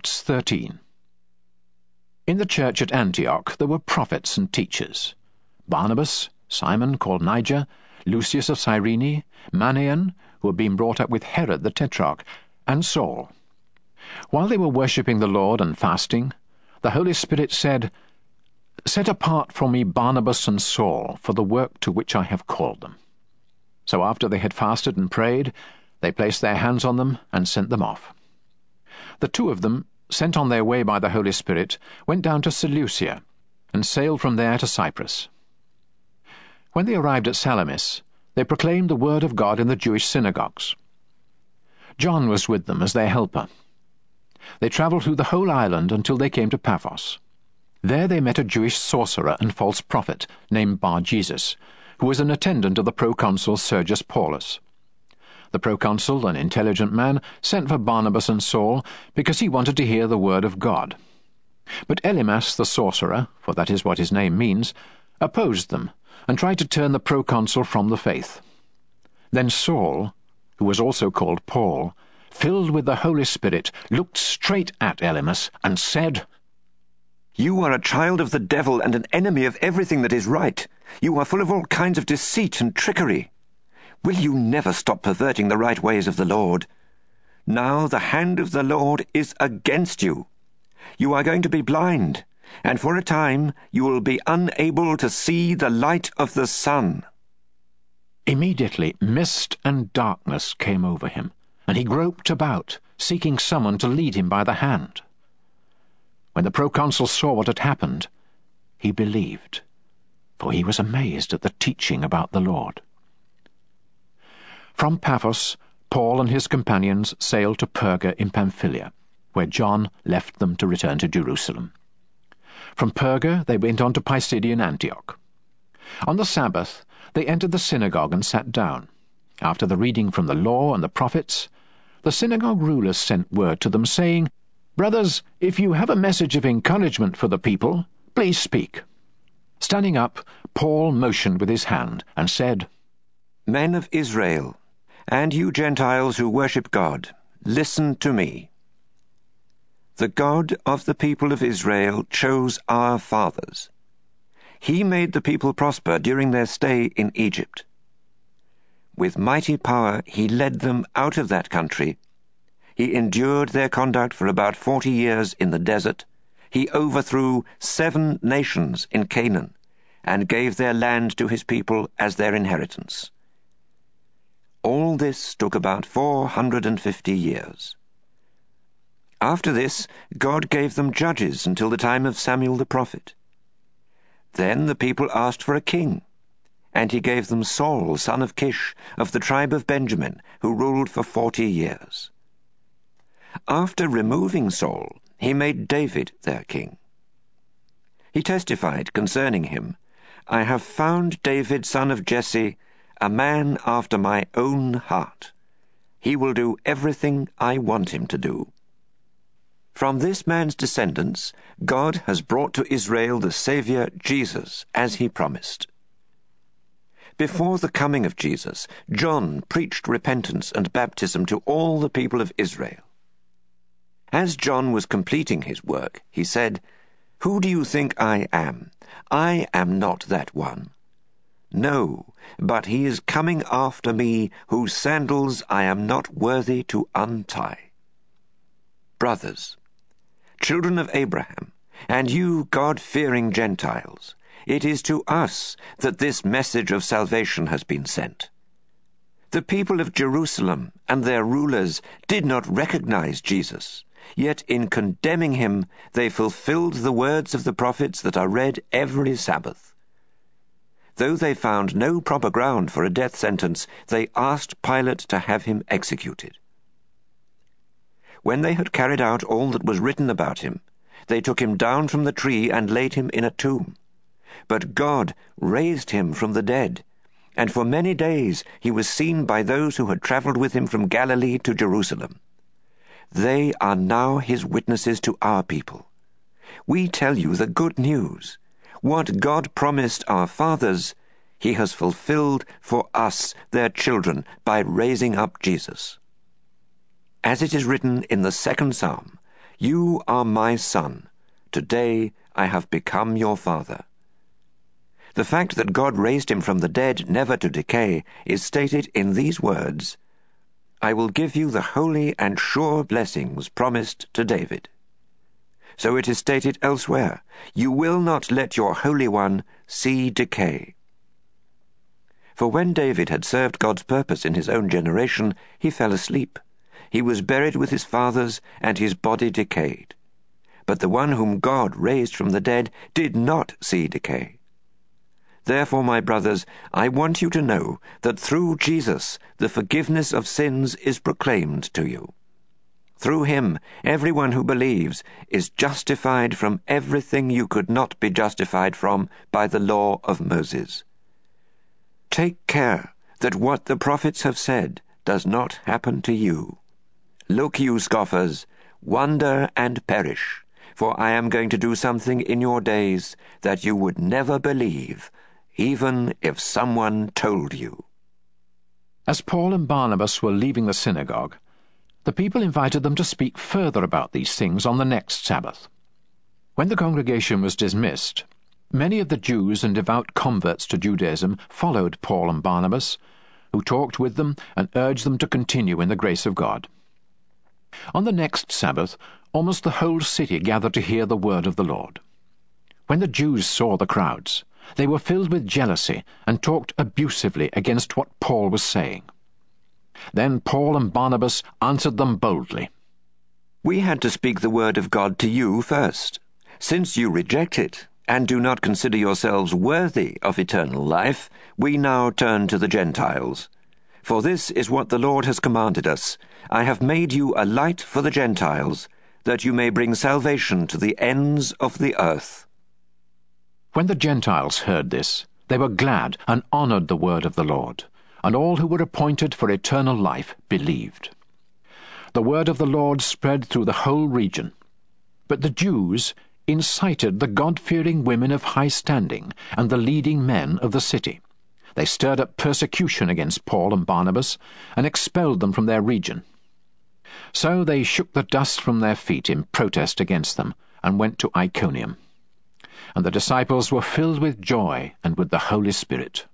Acts 13. In the church at Antioch there were prophets and teachers: Barnabas, Simon called Niger, Lucius of Cyrene, Manaen, who had been brought up with Herod the Tetrarch, and Saul. While they were worshipping the Lord and fasting, the Holy Spirit said, "Set apart for me Barnabas and Saul for the work to which I have called them." So after they had fasted and prayed, they placed their hands on them and sent them off. The two of them, sent on their way by the Holy Spirit, went down to Seleucia, and sailed from there to Cyprus. When they arrived at Salamis, they proclaimed the word of God in the Jewish synagogues. John was with them as their helper. They travelled through the whole island until they came to Paphos. There they met a Jewish sorcerer and false prophet named Bar-Jesus, who was an attendant of the proconsul Sergius Paulus. The proconsul, an intelligent man, sent for Barnabas and Saul because he wanted to hear the word of God. But Elymas the sorcerer, for that is what his name means, opposed them and tried to turn the proconsul from the faith. Then Saul, who was also called Paul, filled with the Holy Spirit, looked straight at Elymas and said, "You are a child of the devil and an enemy of everything that is right. You are full of all kinds of deceit and trickery. Will you never stop perverting the right ways of the Lord? Now the hand of the Lord is against you. You are going to be blind, and for a time you will be unable to see the light of the sun." Immediately mist and darkness came over him, and he groped about, seeking someone to lead him by the hand. When the proconsul saw what had happened, he believed, for he was amazed at the teaching about the Lord. From Paphos, Paul and his companions sailed to Perga in Pamphylia, where John left them to return to Jerusalem. From Perga they went on to Pisidian Antioch. On the Sabbath they entered the synagogue and sat down. After the reading from the law and the prophets, the synagogue rulers sent word to them, saying, "Brothers, if you have a message of encouragement for the people, please speak." Standing up, Paul motioned with his hand and said, "Men of Israel, and you Gentiles who worship God, listen to me. The God of the people of Israel chose our fathers. He made the people prosper during their stay in Egypt. With mighty power he led them out of that country. He endured their conduct for about 40 years in the desert. He overthrew 7 nations in Canaan and gave their land to his people as their inheritance. All this took about 450 years. After this, God gave them judges until the time of Samuel the prophet. Then the people asked for a king, and he gave them Saul, son of Kish, of the tribe of Benjamin, who ruled for 40 years. After removing Saul, he made David their king. He testified concerning him, "I have found David, son of Jesse, a man after my own heart. He will do everything I want him to do." From this man's descendants, God has brought to Israel the Saviour, Jesus, as he promised. Before the coming of Jesus, John preached repentance and baptism to all the people of Israel. As John was completing his work, he said, "Who do you think I am? I am not that one. No, but he is coming after me, whose sandals I am not worthy to untie." Brothers, children of Abraham, and you God-fearing Gentiles, it is to us that this message of salvation has been sent. The people of Jerusalem and their rulers did not recognize Jesus, yet in condemning him they fulfilled the words of the prophets that are read every Sabbath. Though they found no proper ground for a death sentence, they asked Pilate to have him executed. When they had carried out all that was written about him, they took him down from the tree and laid him in a tomb. But God raised him from the dead, and for many days he was seen by those who had traveled with him from Galilee to Jerusalem. They are now his witnesses to our people. We tell you the good news. What God promised our fathers, he has fulfilled for us, their children, by raising up Jesus. As it is written in the 2nd Psalm, "You are my son. Today I have become your father." The fact that God raised him from the dead, never to decay, is stated in these words, "I will give you the holy and sure blessings promised to David." So it is stated elsewhere, "You will not let your Holy One see decay." For when David had served God's purpose in his own generation, he fell asleep. He was buried with his fathers, and his body decayed. But the one whom God raised from the dead did not see decay. Therefore, my brothers, I want you to know that through Jesus the forgiveness of sins is proclaimed to you. Through him, everyone who believes is justified from everything you could not be justified from by the law of Moses. Take care that what the prophets have said does not happen to you. Look, you scoffers, wonder and perish, for I am going to do something in your days that you would never believe, even if someone told you. As Paul and Barnabas were leaving the synagogue, the people invited them to speak further about these things on the next Sabbath. When the congregation was dismissed, many of the Jews and devout converts to Judaism followed Paul and Barnabas, who talked with them and urged them to continue in the grace of God. On the next Sabbath, almost the whole city gathered to hear the word of the Lord. When the Jews saw the crowds, they were filled with jealousy and talked abusively against what Paul was saying. Then Paul and Barnabas answered them boldly. "We had to speak the word of God to you first. Since you reject it, and do not consider yourselves worthy of eternal life, we now turn to the Gentiles. For this is what the Lord has commanded us. I have made you a light for the Gentiles, that you may bring salvation to the ends of the earth." When the Gentiles heard this, they were glad and honored the word of the Lord, and all who were appointed for eternal life believed. The word of the Lord spread through the whole region, but the Jews incited the God-fearing women of high standing and the leading men of the city. They stirred up persecution against Paul and Barnabas and expelled them from their region. So they shook the dust from their feet in protest against them and went to Iconium. And the disciples were filled with joy and with the Holy Spirit.